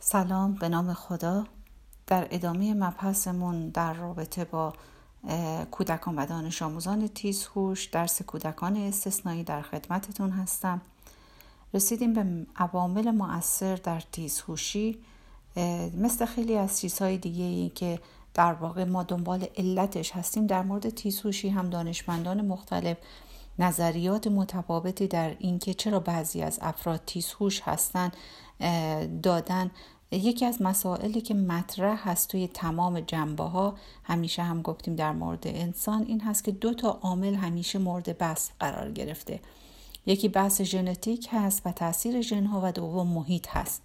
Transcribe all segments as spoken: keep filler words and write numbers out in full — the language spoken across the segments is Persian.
سلام، به نام خدا. در ادامه مبحثمون در رابطه با کودکان و دانش آموزان تیزهوش درس کودکان استثنایی در خدمتتون هستم. رسیدیم به عوامل مؤثر در تیزهوشی. مثل خیلی از چیزهای دیگه ای که در واقع ما دنبال علتش هستیم، در مورد تیزهوشی هم دانشمندان مختلف نظریات متفاوتی در این که چرا بعضی از افراد تیزهوش هستن دادن. یکی از مسائلی که مطرح هست توی تمام جنبه‌ها، همیشه هم گفتیم در مورد انسان، این هست که دو تا عامل همیشه مورد بحث قرار گرفته. یکی بحث ژنتیک هست و تاثیر ژن‌ها و دوم محیط هست.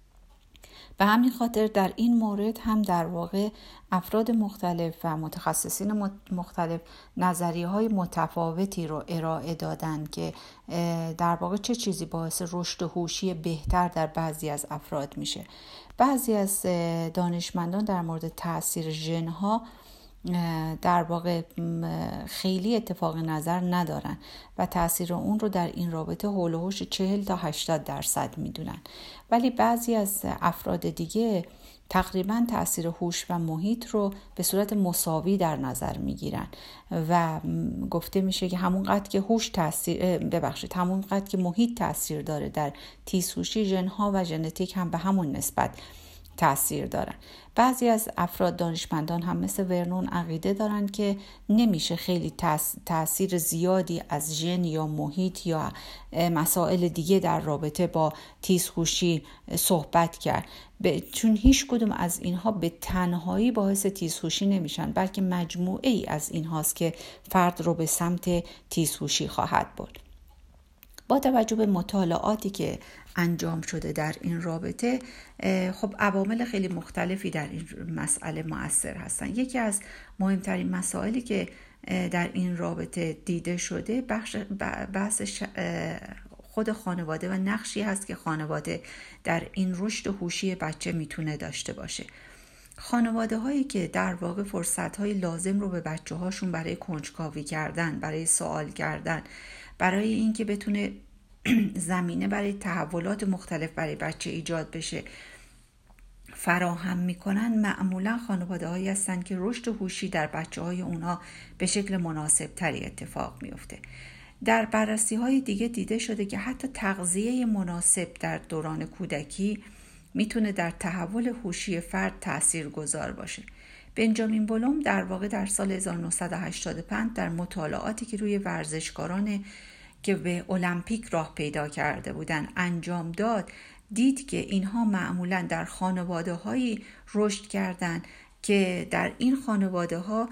به همین خاطر در این مورد هم در واقع افراد مختلف و متخصصین مختلف نظریه‌های متفاوتی رو ارائه دادن که در واقع چه چیزی باعث رشد هوشی بهتر در بعضی از افراد میشه. بعضی از دانشمندان در مورد تاثیر ژن‌ها در واقع خیلی اتفاق نظر ندارن و تاثیر اون رو در این رابطه حول و حوش چهل تا هشتاد درصد میدونن، ولی بعضی از افراد دیگه تقریبا تاثیر هوش و محیط رو به صورت مساوی در نظر میگیرن و گفته میشه که همون قدر که هوش تاثیر ببخشید همون قدر که محیط تاثیر داره در تیزهوشی، ژن‌ها و ژنتیک هم به همون نسبت تأثیر دارن. بعضی از افراد دانشمندان هم مثل ورنون عقیده دارن که نمیشه خیلی تأثیر زیادی از ژن یا محیط یا مسائل دیگه در رابطه با تیزهوشی صحبت کرد، چون هیچ کدوم از اینها به تنهایی باعث تیزهوشی نمیشن، بلکه مجموعه ای از اینهاست که فرد رو به سمت تیزهوشی خواهد برد. با توجه به مطالعاتی که انجام شده در این رابطه، خب عوامل خیلی مختلفی در این مسئله مؤثر هستن. یکی از مهمترین مسائلی که در این رابطه دیده شده بخش بحث خود خانواده و نقشی هست که خانواده در این رشد هوشی بچه میتونه داشته باشه. خانواده هایی که در واقع فرصت های لازم رو به بچه هاشون برای کنجکاوی کردن، برای سوال کردن، برای اینکه بتونه زمینه برای تحولات مختلف برای بچه ایجاد بشه فراهم میکنن، معمولا خانواده هایی هستن که رشد هوشی در بچه های اونها به شکل مناسب تری اتفاق میفته. در بررسی های دیگه دیده شده که حتی تغذیه مناسب در دوران کودکی میتونه در تحول هوشی فرد تأثیر گذار باشه. بنجامین بلوم در واقع در سال هزار و نهصد و هشتاد و پنج در مطالعاتی که روی ورزشکاران که به المپیک راه پیدا کرده بودن انجام داد، دید که اینها معمولاً در خانواده‌هایی رشد کردند که در این خانواده‌ها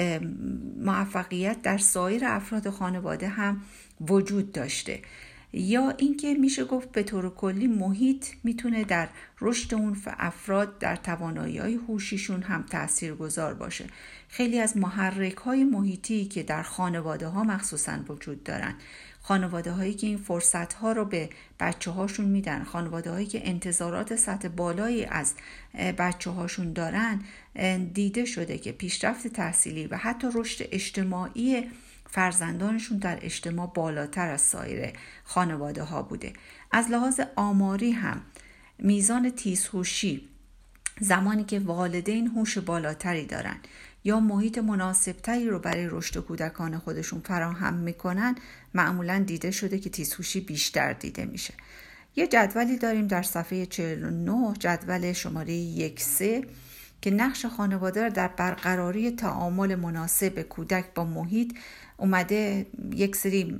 موفقیت در سایر افراد خانواده هم وجود داشته، یا اینکه میشه گفت به طور کلی محیط میتونه در رشد اون افراد در توانایی‌های هوشیشون هم تاثیرگذار باشه. خیلی از محرک‌های محیطی که در خانواده‌ها مخصوصاً وجود دارن، خانواده‌هایی که این فرصت‌ها رو به بچه‌هاشون میدن، خانواده‌هایی که انتظارات سطح بالایی از بچه‌هاشون دارن، دیده شده که پیشرفت تحصیلی و حتی رشد اجتماعی فرزندانشون در اجتماع بالاتر از سایر خانواده ها بوده. از لحاظ آماری هم میزان تیزهوشی زمانی که والدین هوش بالاتری دارن یا محیط مناسبتری رو برای رشد کودکان خودشون فراهم میکنن، معمولا دیده شده که تیزهوشی بیشتر دیده میشه. یه جدولی داریم در صفحه چهل و نه، جدول شماره یک سه، که نقش خانواده را در برقراری تعامل مناسب کودک با محیط اومده یک سری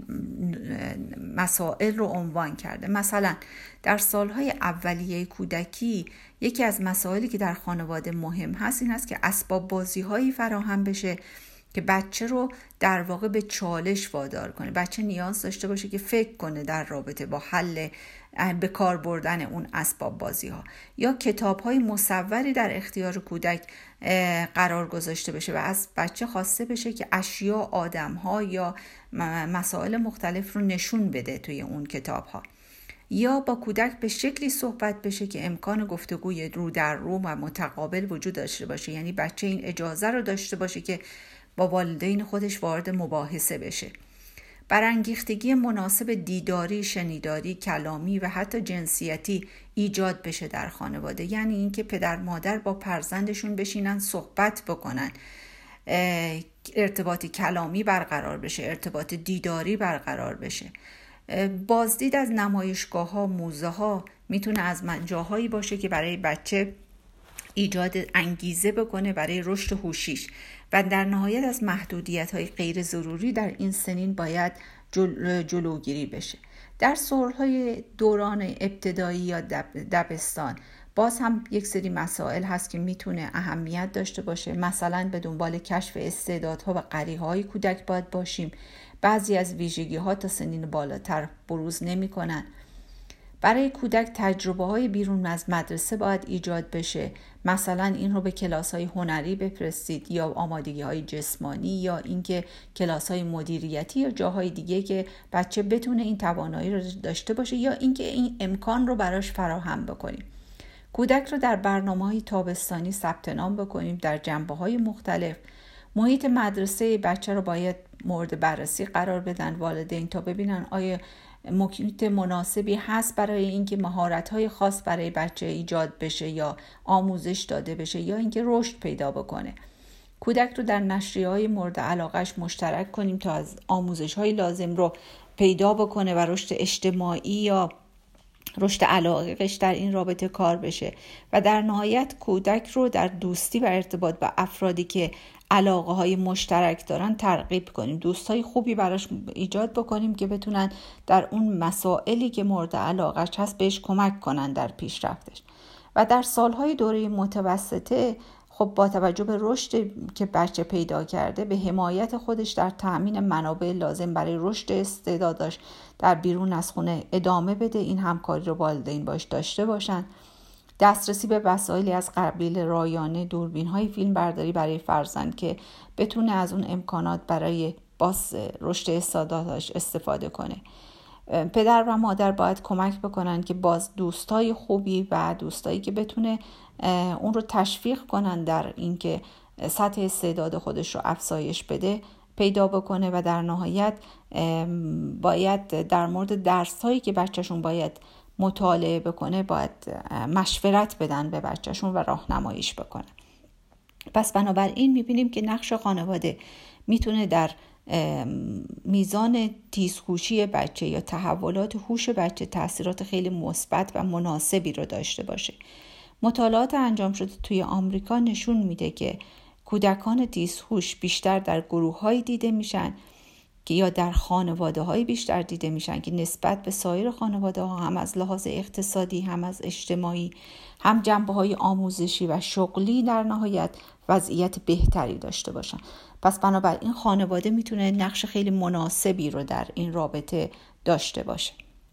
مسائل رو عنوان کرده. مثلا در سالهای اولیه کودکی یکی از مسائلی که در خانواده مهم هست این است که اسباب بازی هایی فراهم بشه که بچه رو در واقع به چالش وادار کنه. بچه نیاز داشته باشه که فکر کنه در رابطه با حل به کار بردن اون اسباب بازی ها، یا کتاب های مصوری در اختیار کودک قرار گذاشته بشه و از بچه خواسته بشه که اشیا، آدم ها یا مسائل مختلف رو نشون بده توی اون کتاب ها، یا با کودک به شکلی صحبت بشه که امکان گفتگوی رو در رو و متقابل وجود داشته باشه. یعنی بچه این اجازه رو داشته باشه که با والدین خودش وارد مباحثه بشه. برانگیختگی مناسب دیداری، شنیداری، کلامی و حتی جنسیتی ایجاد بشه در خانواده. یعنی اینکه پدر مادر با فرزندشون بشینن صحبت بکنن، ارتباط کلامی برقرار بشه، ارتباط دیداری برقرار بشه. بازدید از نمایشگاه ها، موزه ها میتونه از جاهایی باشه که برای بچه ایجاد انگیزه بکنه برای رشد هوشیش و در نهایت از محدودیت های غیر ضروری در این سنین باید جل... جلوگیری بشه. در سالهای دوران ابتدایی یا دب... دبستان باز هم یک سری مسائل هست که میتونه اهمیت داشته باشه. مثلا به دنبال کشف استعدادها و غریزه‌های کودک باید باشیم. بعضی از ویژگی ها تا سنین بالاتر بروز نمی کنن. برای کودک تجربه های بیرون از مدرسه باید ایجاد بشه. مثلا این رو به کلاس های هنری بفرستید یا آمادگی های جسمانی یا اینکه کلاس های مدیریتی یا جاهای دیگه که بچه بتونه این توانایی رو داشته باشه یا اینکه این امکان رو براش فراهم بکنیم. کودک رو در برنامه‌های تابستانی ثبت نام بکنیم در جنبه‌های مختلف. محیط مدرسه بچه رو باید مورد بررسی قرار بدن والدین تا ببینن آیا محیط مناسبی هست برای اینکه مهارت‌های خاص برای بچه ایجاد بشه یا آموزش داده بشه یا اینکه رشد پیدا بکنه. کودک رو در نشریه‌های مورد علاقهش مشترک کنیم تا از آموزش‌های لازم رو پیدا بکنه و رشد اجتماعی یا رشد علاقه‌اش در این رابطه کار بشه و در نهایت کودک رو در دوستی و ارتباط با افرادی که علاقه های مشترک دارن ترغیب کنیم، دوستای خوبی براش ایجاد بکنیم که بتونن در اون مسائلی که مورد علاقهش هست بهش کمک کنن در پیشرفتش. و در سالهای دوره متوسطه خب با توجه به رشد که بچه پیدا کرده به حمایت خودش در تأمین منابع لازم برای رشد استعدادش در بیرون از خونه ادامه بده. این همکاری رو والدین باش داشته باشن. دسترسی به وسایلی از قبیل رایانه، دوربین‌های فیلم برداری برای فرزند که بتونه از اون امکانات برای باز رشد استعدادش استفاده کنه. پدر و مادر باید کمک بکنن که باز دوستای خوبی و دوستایی که بتونه اون رو تشویق کنن در اینکه سطح استعداد خودش رو افزایش بده پیدا بکنه و در نهایت باید در مورد درس‌هایی که بچه‌شون باید مطالعه بکنه باید مشورت بدن به بچه‌شون و راهنماییش بکنن. پس بنابراین می‌بینیم که نقش خانواده میتونه در میزان تیزهوشی بچه یا تحولات هوش بچه تأثیرات خیلی مثبت و مناسبی رو داشته باشه. مطالعات انجام شده توی آمریکا نشون میده که کودکان تیزهوش بیشتر در گروه‌های دیده میشن که یا در خانواده‌های بیشتر دیده میشن که نسبت به سایر خانواده‌ها هم از لحاظ اقتصادی هم از اجتماعی هم جنبه‌های آموزشی و شغلی در نهایت وضعیت بهتری داشته باشن. پس بنابراین خانواده میتونه نقش خیلی مناسبی رو در این رابطه داشته باشه.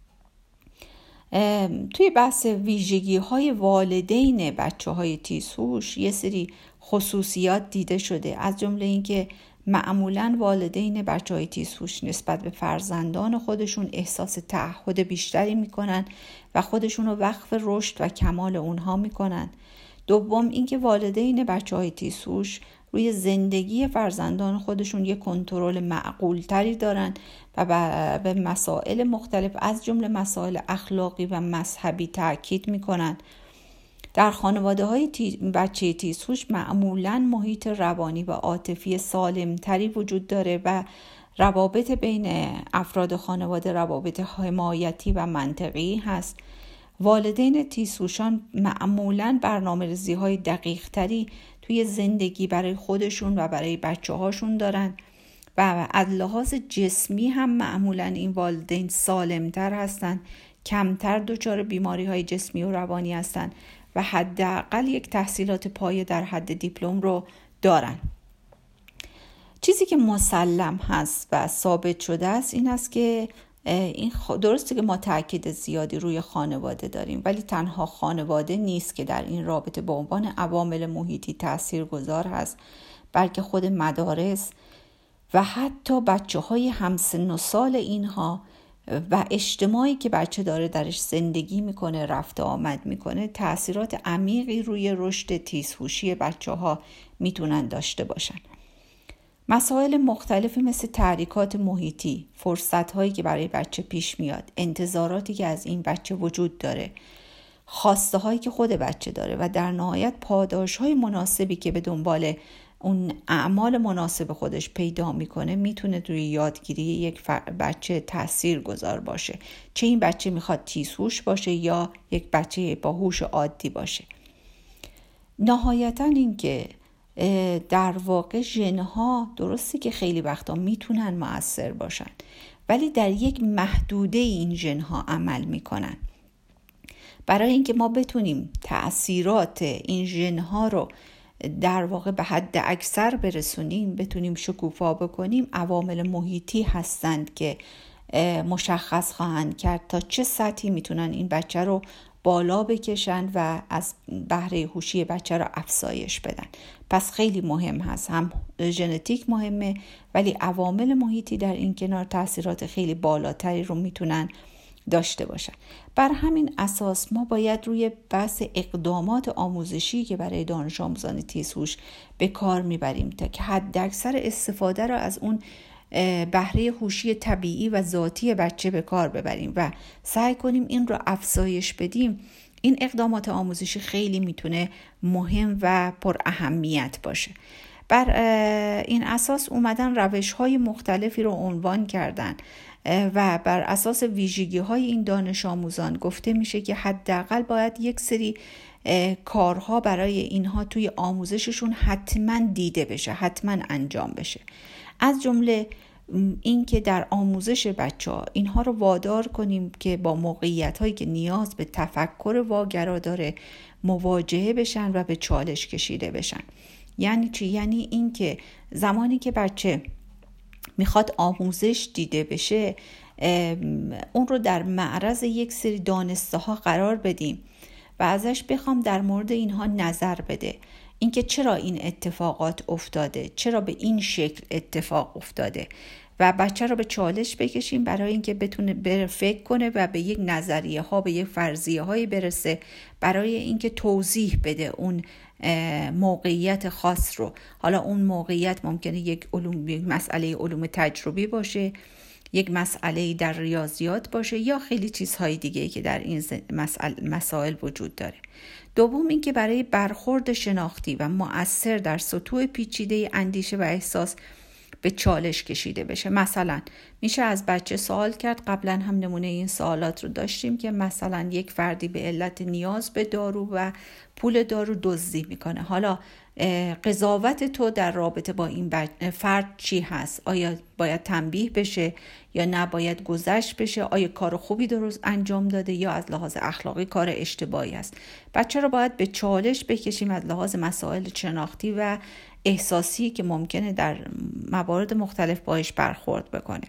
توی بحث ویژگی‌های والدین بچه‌های تیزهوش یه سری خصوصیات دیده شده، از جمله اینکه معمولاً والدین بچه‌های تیزهوش نسبت به فرزندان خودشون احساس تعهد بیشتری میکنن و خودشون رو وقف رشد و کمال اونها میکنن. دوم اینکه والدین بچه‌های تیزهوش روی زندگی فرزندان خودشون یک کنترل معقول‌تری دارن و به مسائل مختلف از جمله مسائل اخلاقی و مذهبی تاکید میکنن. در خانواده‌های تی... بچه تیزهوش معمولاً محیط روانی و عاطفی سالمتری وجود داره و روابط بین افراد خانواده روابط حمایتی و منطقی هست. والدین تیزهوشان معمولاً برنامه‌ریزی‌های دقیق‌تری توی زندگی برای خودشون و برای بچه‌هاشون دارن و از لحاظ جسمی هم معمولاً این والدین سالمتر هستن، کمتر دچار بیماری‌های جسمی و روانی هستن و حداقل یک تحصیلات پایه در حد دیپلم رو دارن. چیزی که مسلم هست و ثابت شده است این است که این درسته که ما تاکید زیادی روی خانواده داریم، ولی تنها خانواده نیست که در این رابطه به عنوان عوامل محیطی تاثیرگذار هست، بلکه خود مدارس و حتی بچه‌های همسن و سال اینها و اجتماعی که بچه داره درش زندگی میکنه، رفت آمد میکنه، تأثیرات عمیقی روی رشد تیزهوشی بچه‌ها میتونن داشته باشن. مسائل مختلفی مثل تحریکات محیطی، فرصت‌هایی که برای بچه پیش میاد، انتظاراتی که از این بچه وجود داره، خواسته‌هایی که خود بچه داره و در نهایت پاداش‌های مناسبی که به دنبال اون اعمال مناسب خودش پیدا میکنه میتونه روی یادگیری یک بچه تأثیر گذار باشه، چه این بچه میخواد تیزهوش باشه یا یک بچه با هوش عادی باشه. نهایتاً این که در واقع ژن‌ها درسته که خیلی وقتا میتونن مؤثر باشن، ولی در یک محدوده این ژن‌ها عمل میکنن. برای اینکه ما بتونیم تأثیرات این ژن‌ها رو در واقع به حد اکثر برسونیم، بتونیم شکوفا بکنیم، عوامل محیطی هستند که مشخص خواهند کرد تا چه سطحی میتونن این بچه رو بالا بکشن و از بهره هوشی بچه رو افزایش بدن. پس خیلی مهم هست، هم ژنتیک مهمه ولی عوامل محیطی در این کنار تاثیرات خیلی بالاتری رو میتونن داشته باشن. بر همین اساس ما باید روی بحث اقدامات آموزشی که برای دانش آموزان تیزهوش به کار میبریم تا که حد اکثر استفاده رو از اون بهره هوشی طبیعی و ذاتی بچه به کار ببریم و سعی کنیم این رو افزایش بدیم. این اقدامات آموزشی خیلی میتونه مهم و پر اهمیت باشه. بر این اساس اومدن روش‌های مختلفی رو عنوان کردن و بر اساس ویژگی‌های این دانش آموزان گفته میشه که حداقل باید یک سری کارها برای اینها توی آموزششون حتما دیده بشه، حتما انجام بشه. از جمله این که در آموزش بچه‌ها اینها رو وادار کنیم که با موقعیت‌هایی که نیاز به تفکر واگرا داره مواجهه بشن و به چالش کشیده بشن. یعنی چی؟ یعنی این که زمانی که بچه میخواد آموزش دیده بشه اون رو در معرض یک سری دانسته ها قرار بدیم و ازش بخوام در مورد اینها نظر بده، اینکه چرا این اتفاقات افتاده، چرا به این شکل اتفاق افتاده و بچه رو به چالش بکشیم برای اینکه بتونه بره فکر کنه و به یک نظریه ها، به یک فرضیه هایی برسه برای اینکه توضیح بده اون موقعیت خاص رو. حالا اون موقعیت ممکنه یک علوم، یک مسئله علوم تجربی باشه، یک مسئله در ریاضیات باشه یا خیلی چیزهای دیگه که در این مسائل وجود داره. دوم این که برای برخورد شناختی و مؤثر در سطوح پیچیده اندیشه و احساس به چالش کشیده بشه. مثلا میشه از بچه سوال کرد، قبلا هم نمونه این سوالات رو داشتیم که مثلا یک فردی به علت نیاز به دارو و پول دارو دزدی میکنه. حالا قضاوت تو در رابطه با این فرد چی هست؟ آیا باید تنبیه بشه یا نه باید گذشت بشه؟ آیا کار خوبی درست انجام داده یا از لحاظ اخلاقی کار اشتباهی است؟ بچه رو باید به چالش بکشیم از لحاظ مسائل شناختی و احساسی که ممکنه در موارد مختلف باهاش برخورد بکنه.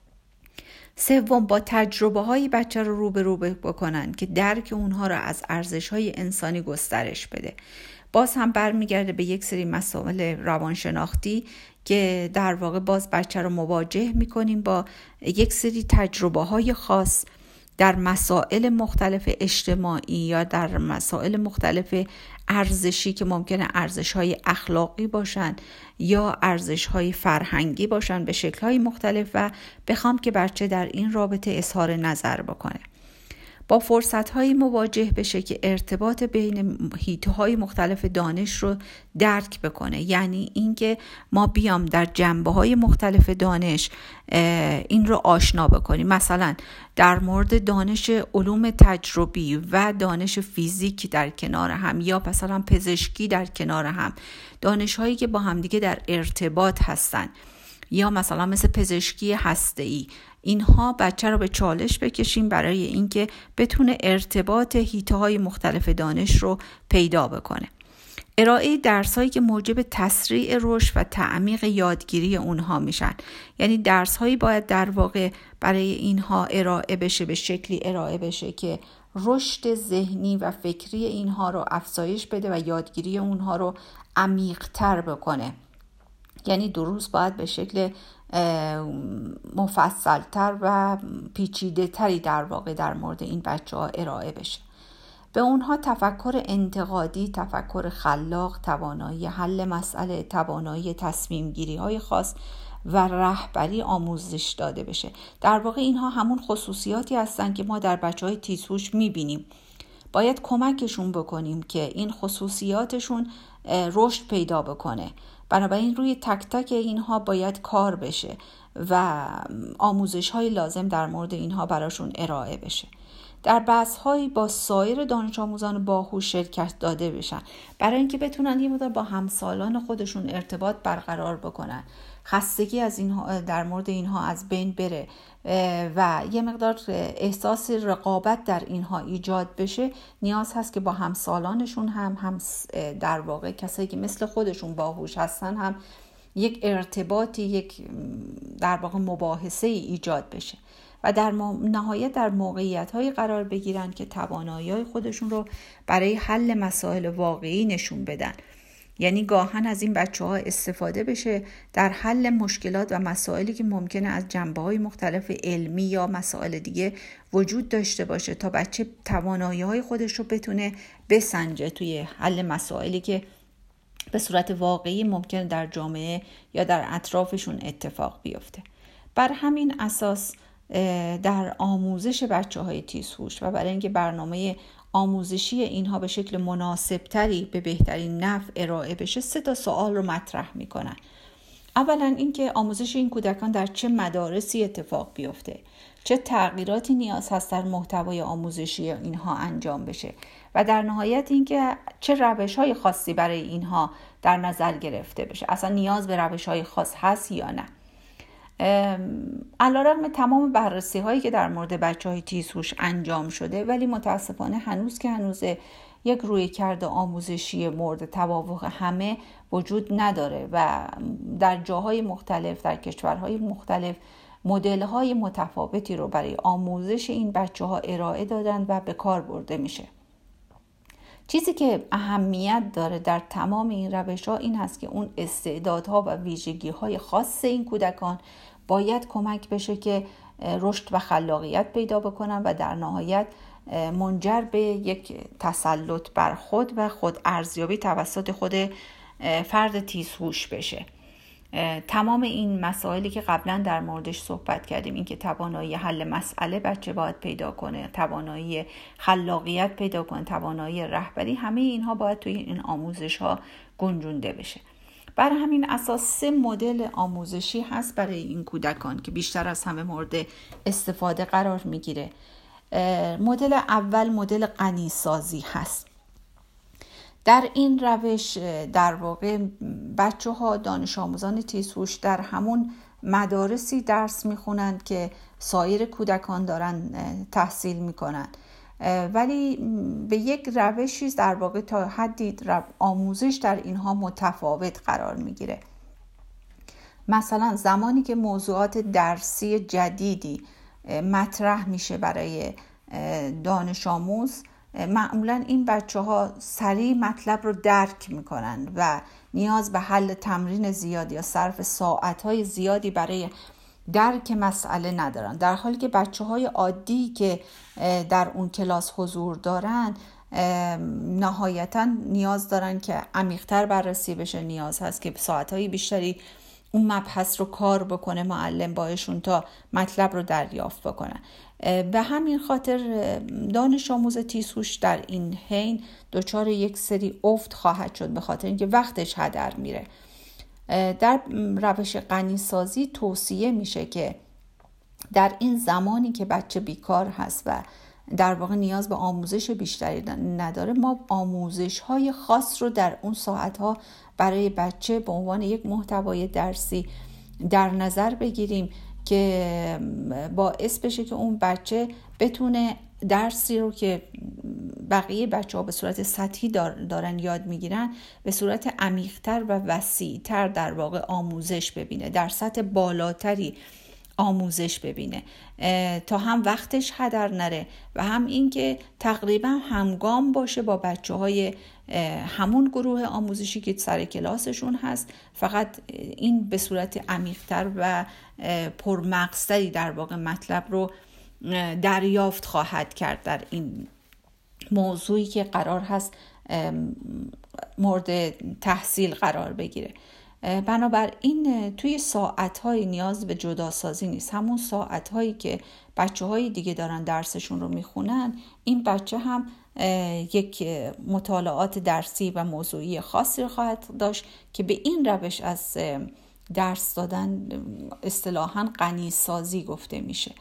سوم، با تجربه های بچه رو روبرو بکنن که درک اونها رو از ارزش های انسانی گسترش بده. باز هم برمیگرده به یک سری مسائل روانشناختی که در واقع باز بچه رو مواجه میکنیم با یک سری تجربه های خاص در مسائل مختلف اجتماعی یا در مسائل مختلف ارزشی که ممکنه ارزش‌های اخلاقی باشن یا ارزش‌های فرهنگی باشن به شکل‌های مختلف و بخوام که بچه در این رابطه اظهار نظر بکنه. با فرصت‌های مواجه بشه که ارتباط بین حیطه‌های مختلف دانش رو درک بکنه. یعنی اینکه ما بیام در جنبه‌های مختلف دانش این رو آشنا بکنیم. مثلا در مورد دانش علوم تجربی و دانش فیزیک در کنار هم یا مثلا پزشکی در کنار هم، دانش‌هایی که با همدیگه در ارتباط هستن یا مثلا مثل پزشکی هسته‌ای، اینها بچه رو به چالش بکشیم برای اینکه بتونه ارتباط حیطه‌های مختلف دانش رو پیدا بکنه. ارائه درس‌هایی که موجب تسریع رشد و تعمیق یادگیری اونها میشن. یعنی درس‌هایی باید در واقع برای اینها ارائه بشه، به شکلی ارائه بشه که رشد ذهنی و فکری اینها رو افزایش بده و یادگیری اونها رو عمیق‌تر بکنه. یعنی دروس باید به شکل مفصلتر و پیچیده تری در واقع در مورد این بچه ها ارائه بشه. به اونها تفکر انتقادی، تفکر خلاق، توانایی حل مسئله، توانایی تصمیم گیری های خاص و رهبری آموزش داده بشه. در واقع اینها همون خصوصیاتی هستن که ما در بچهای تیزهوش میبینیم. باید کمکشون بکنیم که این خصوصیاتشون رشد پیدا بکنه. بنابراین روی تک تک اینها باید کار بشه و آموزش های لازم در مورد اینها براشون ارائه بشه. در بحث‌هایی با سایر دانش آموزان باهوش شرکت داده بشن برای اینکه بتونن یه مقدار با همسالان خودشون ارتباط برقرار بکنن، خستگی از اینها در مورد اینها از بین بره و یه مقدار احساس رقابت در اینها ایجاد بشه. نیاز هست که با همسالانشون هم هم در واقع کسایی که مثل خودشون باهوش هستن هم یک ارتباطی، یک در واقع مباحثه ایجاد بشه و در نهایت در موقعیت‌های قرار بگیرن که توانایی‌های خودشون رو برای حل مسائل واقعی نشون بدن. یعنی گاهن از این بچه‌ها استفاده بشه در حل مشکلات و مسائلی که ممکنه از جنبه‌های مختلف علمی یا مسائل دیگه وجود داشته باشه تا بچه توانایی‌های خودش رو بتونه بسنجه توی حل مسائلی که به صورت واقعی ممکنه در جامعه یا در اطرافشون اتفاق بیفته. بر همین اساس در آموزش بچه‌های تیزهوش و برای اینکه برنامه آموزشی اینها به شکل مناسبتری به بهترین نحو ارائه بشه، سه تا سوال رو مطرح میکنن. اولا اینکه آموزش این کودکان در چه مدارسی اتفاق بیفته، چه تغییراتی نیاز هست در محتوای آموزشی اینها انجام بشه و در نهایت اینکه چه روش‌های خاصی برای اینها در نظر گرفته بشه، اصلا نیاز به روش‌های خاص هست یا نه. علیرغم تمام بررسی هایی که در مورد بچه‌های تیزهوش انجام شده، ولی متاسفانه هنوز که هنوز یک رویکرد آموزشی مورد توافق همه وجود نداره و در جاهای مختلف، در کشورهای مختلف مدل‌های متفاوتی رو برای آموزش این بچه‌ها ارائه دادن و به کار برده میشه. چیزی که اهمیت داره در تمام این روش‌ها این هست که اون استعدادها و ویژگی‌های خاص این کودکان باید کمک بشه که رشد و خلاقیت پیدا بکنن و در نهایت منجر به یک تسلط بر خود و خود ارزیابی توسط خود فرد تیزهوش بشه. تمام این مسائلی که قبلا در موردش صحبت کردیم، این که توانایی حل مسئله بچه باید پیدا کنه، توانایی خلاقیت پیدا کنه، توانایی رهبری، همه اینها باید توی این آموزش ها گنجونده بشه. برای همین اساس سه مدل آموزشی هست برای این کودکان که بیشتر از همه مورد استفاده قرار میگیره. مدل اول مدل غنی‌سازی هست. در این روش در واقع بچه ها دانش آموزان تیزهوش در همون مدارسی درس میخونند که سایر کودکان دارن تحصیل میکنن، ولی به یک روشی در واقع تا حدی آموزش در اینها متفاوت قرار میگیره. مثلا زمانی که موضوعات درسی جدیدی مطرح میشه برای دانش آموز، معمولا این بچه ها سریع مطلب رو درک میکنن و نیاز به حل تمرین زیادی یا صرف ساعتهای زیادی برای درک مسئله ندارن، در حالی که بچه های عادی که در اون کلاس حضور دارن نهایتا نیاز دارن که عمیق‌تر بررسی بشه، نیاز هست که ساعتهای بیشتری اون مبحث رو کار بکنه معلم باشون تا مطلب رو دریافت بکنن. به همین خاطر دانش آموز تیزهوش در این حین دچار یک سری افت خواهد شد به خاطر اینکه وقتش هدر میره. در روش غنی‌سازی توصیه میشه که در این زمانی که بچه بیکار هست و در واقع نیاز به آموزش بیشتری نداره، ما آموزش های خاص رو در اون ساعت ها برای بچه به عنوان یک محتوای درسی در نظر بگیریم که باعث بشه که اون بچه بتونه درسی رو که بقیه بچه ها به صورت سطحی دارن یاد میگیرن به صورت عمیق‌تر و وسیع‌تر در واقع آموزش ببینه، در سطح بالاتری آموزش ببینه تا هم وقتش هدر نره و هم این که تقریبا همگام باشه با بچه های همون گروه آموزشی که سر کلاسشون هست، فقط این به صورت عمیق‌تر و پرمغزتری در واقع مطلب رو دریافت خواهد کرد در این موضوعی که قرار هست مورد تحصیل قرار بگیره. بنابراین توی ساعت‌های نیاز به جداسازی نیست. همون ساعت‌هایی که بچه‌های دیگه دارن درسشون رو میخونن، این بچه هم یک مطالعات درسی و موضوعی خاصی رو خواهد داشت که به این روش از درس دادن اصطلاحاً غنی سازی گفته میشه.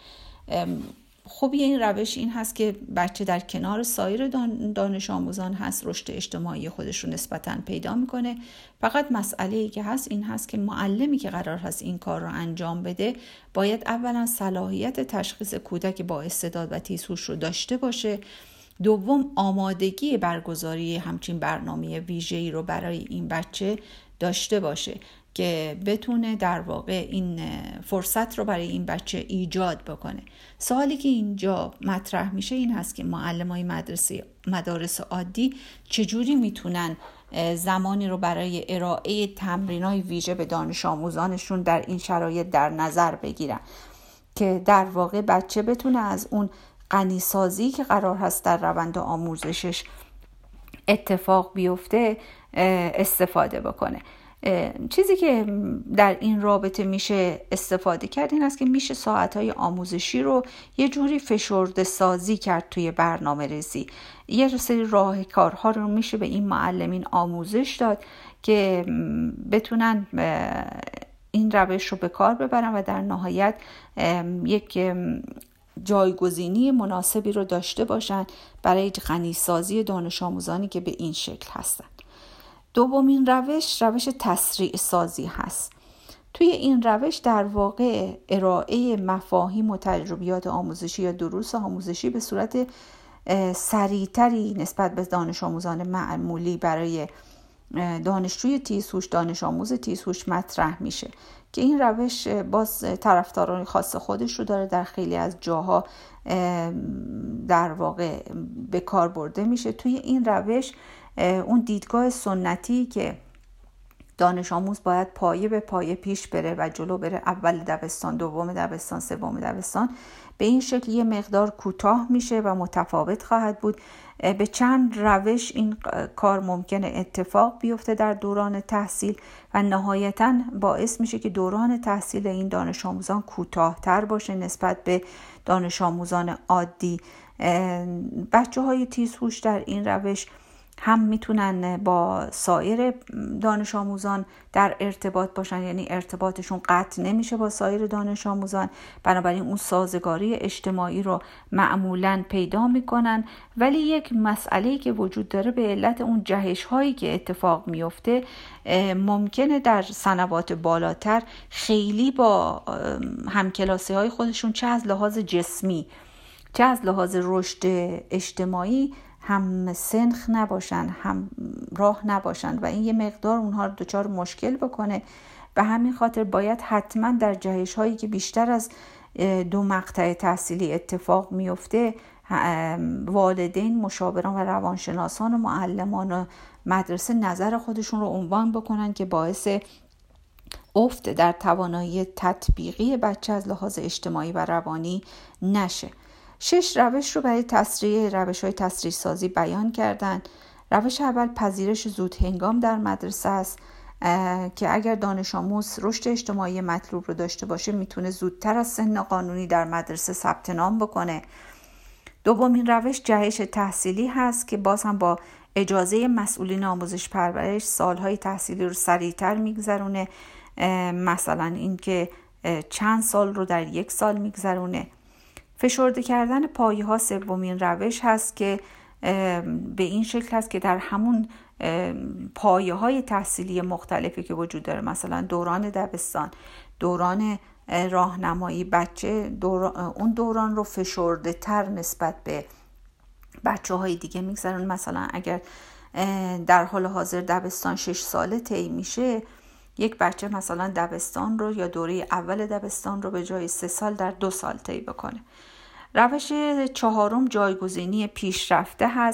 خوبی این روش این هست که بچه در کنار سایر دانش آموزان هست، رشد اجتماعی خودش رو نسبتاً پیدا میکنه. فقط مسئله‌ای که هست این هست که معلمی که قرار هست این کار رو انجام بده باید اولا صلاحیت تشخیص کودک با استعداد و تیزهوش رو داشته باشه. دوم آمادگی برگزاری همچین برنامه ویژه‌ای رو برای این بچه داشته باشه که بتونه در واقع این فرصت رو برای این بچه ایجاد بکنه. سوالی که اینجا مطرح میشه این هست که معلمای مدرسه مدارس عادی چجوری میتونن زمانی رو برای ارائه تمرینای ویژه به دانش آموزانشون در این شرایط در نظر بگیرن که در واقع بچه بتونه از اون غنی سازی که قرار هست در روند آموزشش اتفاق بیفته استفاده بکنه. چیزی که در این رابطه میشه استفاده کرد این است که میشه ساعتهای آموزشی رو یه جوری فشرده سازی کرد توی برنامه ریزی. یه سری راه کارها رو میشه به این معلمین آموزش داد که بتونن این روش رو به کار ببرن و در نهایت یک جایگزینی مناسبی رو داشته باشن برای غنی سازی دانش آموزانی که به این شکل هستن. دومین روش روش تسریع سازی هست. توی این روش در واقع ارائه مفاهیم و تجربیات آموزشی یا دروس آموزشی به صورت سریعتری نسبت به دانش آموزان معمولی برای دانشجوی تیزهوش، دانش آموز تیزهوش مطرح میشه که این روش باز طرفداران خاص خودش رو داره، در خیلی از جاها در واقع به کار برده میشه. توی این روش اون دیدگاه سنتی که دانش آموز باید پایه به پایه پیش بره و جلو بره، اول دبستان، دوم دبستان، سوم دبستان، به این شکل یه مقدار کوتاه میشه و متفاوت خواهد بود. به چند روش این کار ممکنه اتفاق بیفته در دوران تحصیل و نهایتاً باعث میشه که دوران تحصیل این دانش آموزان کوتاه‌تر باشه نسبت به دانش آموزان عادی. بچه های تیزهوش در این روش هم میتونن با سایر دانش آموزان در ارتباط باشن، یعنی ارتباطشون قطع نمیشه با سایر دانش آموزان، بنابراین اون سازگاری اجتماعی رو معمولاً پیدا میکنن. ولی یک مسئله‌ای که وجود داره به علت اون جهش هایی که اتفاق میفته ممکنه در سنوات بالاتر خیلی با همکلاسی های خودشون چه از لحاظ جسمی چه از لحاظ رشد اجتماعی هم سنخ نباشن، هم راه نباشن و این یه مقدار اونها رو دچار مشکل بکنه. به همین خاطر باید حتما در جهش هایی که بیشتر از دو مقطع تحصیلی اتفاق میفته والدین، مشاوران و روانشناسان و معلمان و مدرسه نظر خودشون رو عنوان بکنن که باعث افت در توانایی تطبیقی بچه از لحاظ اجتماعی و روانی نشه. شش روش رو برای تسریع روش های تسریع سازی بیان کردن. روش اول پذیرش زود هنگام در مدرسه است که اگر دانش آموز رشد اجتماعی مطلوب رو داشته باشه میتونه زودتر از سن قانونی در مدرسه ثبت نام بکنه. دومین روش جهش تحصیلی هست که باز هم با اجازه مسئولین آموزش پرورش سالهای تحصیلی رو سریعتر میگذرونه، مثلا این که چند سال رو در یک سال میگذرونه. فشرده کردن پایه ها سومین روش هست که به این شکل هست که در همون پایه های تحصیلی مختلفی که وجود داره، مثلا دوران دبستان، دوران راهنمایی بچه، دوران اون دوران رو فشرده تر نسبت به بچه های دیگه میگذارن. مثلا اگر در حال حاضر دبستان شش ساله طی میشه، یک بچه مثلا دبستان رو یا دوره اول دبستان رو به جای سه سال در دو سال طی بکنه. روش چهارم جایگزینی پیشرفته هست.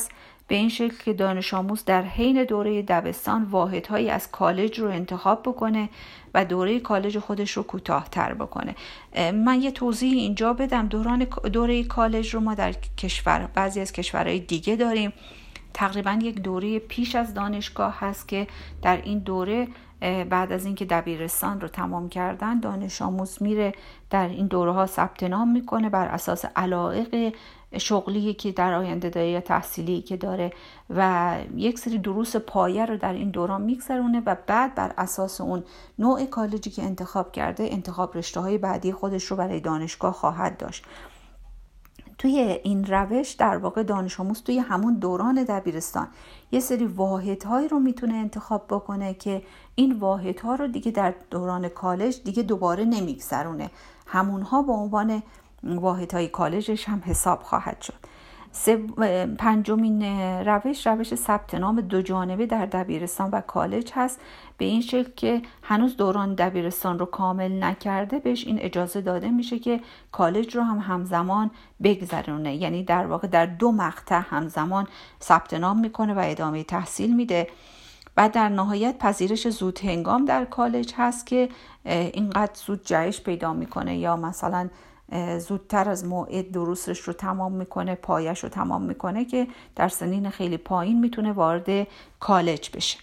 به این شکل که دانش آموز در حین دوره دبستان واحدهایی از کالج رو انتخاب بکنه و دوره کالج خودش رو کوتاه‌تر بکنه. من یه توضیح اینجا بدم. دوران دوره کالج رو ما در کشور بعضی از کشورهای دیگه داریم. تقریبا یک دوره پیش از دانشگاه هست که در این دوره بعد از اینکه دبیرستان رو تمام کردن دانش آموز میره در این دوره ها ثبت نام میکنه بر اساس علایق شغلی که در آینده داره یا تحصیلی که داره و یک سری دروس پایه رو در این دوران میگذرونه و بعد بر اساس اون نوع کالجی که انتخاب کرده انتخاب رشته های بعدی خودش رو برای دانشگاه خواهد داشت. توی این روش در واقع دانش آموز توی همون دوران دبیرستان یه سری واحدهایی رو میتونه انتخاب بکنه که این واحدها رو دیگه در دوران کالج دیگه دوباره نمیگذرونه، همونها به عنوان واحدهای کالجش هم حساب خواهد شد. پنجمین روش روش ثبت نام دو جانبه در دبیرستان و کالج هست. به این شکل که هنوز دوران دبیرستان رو کامل نکرده بهش این اجازه داده میشه که کالج رو هم همزمان بگذرونه، یعنی در واقع در دو مقطع همزمان ثبت نام میکنه و ادامه تحصیل میده. و در نهایت پذیرش زود هنگام در کالج هست که اینقدر زود جهش پیدا میکنه یا مثلا زودتر از موعد دروسش رو تمام میکنه، پایش رو تمام میکنه که در سنین خیلی پایین میتونه وارد کالج بشه.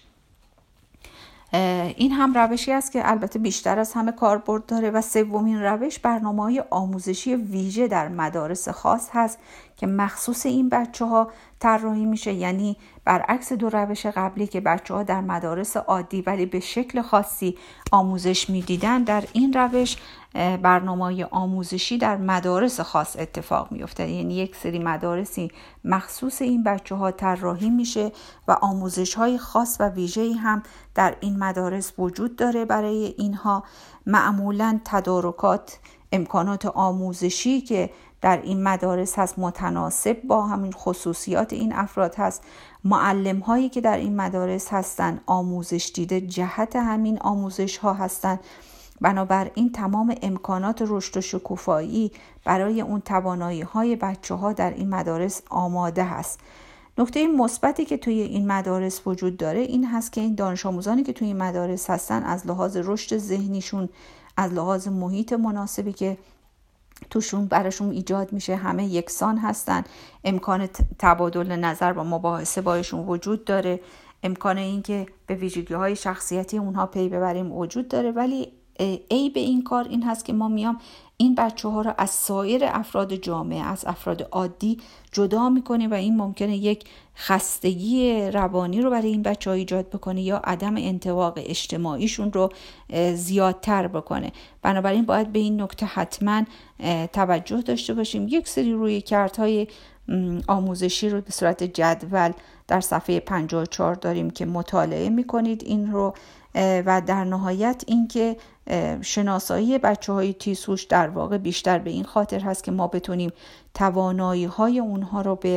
این هم روشی است که البته بیشتر از همه کاربرد داره. و سومین روش برنامه‌های آموزشی ویژه در مدارس خاص هست که مخصوص این بچه‌ها طراحی میشه، یعنی برعکس دو روش قبلی که بچه‌ها در مدارس عادی ولی به شکل خاصی آموزش میدیدن، در این روش برنامه‌های آموزشی در مدارس خاص اتفاق میفته، یعنی یک سری مدارسی مخصوص این بچه‌ها طراحی میشه و آموزش‌های خاص و ویژه‌ای هم در این مدارس وجود داره برای اینها. معمولاً تدارکات امکانات آموزشی که در این مدارس هست متناسب با همین خصوصیات این افراد هست. معلم هایی که در این مدارس هستن آموزش دیده جهت همین آموزش ها هستن. بنابراین تمام امکانات رشد و شکوفایی برای اون توانایی های بچه ها در این مدارس آماده هست. نکته مثبتی که توی این مدارس وجود داره این هست که این دانش آموزانی که توی این مدارس هستن از لحاظ رشد ذهنیشون، از لحاظ محیط مناسبی که توشون براشون ایجاد میشه همه یکسان هستن. امکان تبادل نظر و مباحثه باشون وجود داره. امکان این که به ویژگی های شخصیتی اونها پی ببریم وجود داره. ولی ای به این کار این هست که ما میام این بچه ها رو از سایر افراد جامعه، از افراد عادی جدا میکنیم و این ممکنه یک خستگی روانی رو برای این بچه ها ایجاد بکنه یا عدم انطباق اجتماعیشون رو زیادتر بکنه. بنابراین باید به این نکته حتما توجه داشته باشیم. یک سری روی کردهای آموزشی رو به صورت جدول در صفحه پنجاه و چهار داریم که مطالعه میکنید این رو. و در نهایت این که شناسایی بچه های تیزهوش در واقع بیشتر به این خاطر هست که ما بتونیم توانایی های اونها رو به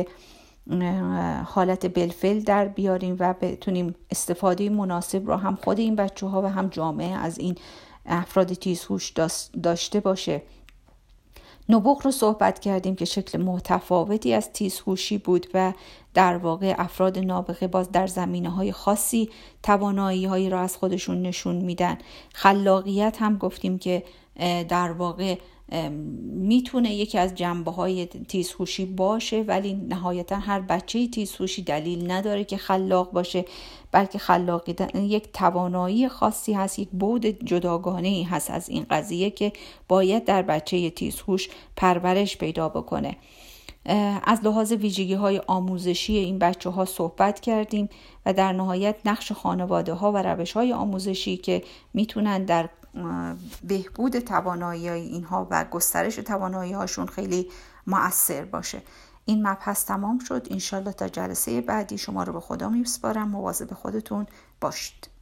حالت بالفعل در بیاریم و بتونیم استفاده مناسب رو هم خود این بچه ها و هم جامعه از این افراد تیزهوش داشته باشه. نبوغ رو صحبت کردیم که شکل متفاوتی از تیزهوشی بود و در واقع افراد نابغه باز در زمینه‌های خاصی توانایی‌هایی را از خودشون نشون میدن. خلاقیت هم گفتیم که در واقع میتونه یکی از جنبه‌های تیزهوشی باشه، ولی نهایتا هر بچه تیزهوشی دلیل نداره که خلاق باشه، بلکه خلاقیت یک توانایی خاصی هست، یک بعد جداگانه‌ای هست از این قضیه که باید در بچه تیزهوش پرورش پیدا بکنه. از لحاظ ویژگی‌های آموزشی این بچه‌ها صحبت کردیم و در نهایت نقش خانواده‌ها و روش‌های آموزشی که میتونن در بهبود توانایی اینها و گسترش توانایی هاشون خیلی مؤثر باشه. این مبحث تمام شد. انشالله تا جلسه بعدی شما رو به خدا میسپارم. مواظب خودتون باشید.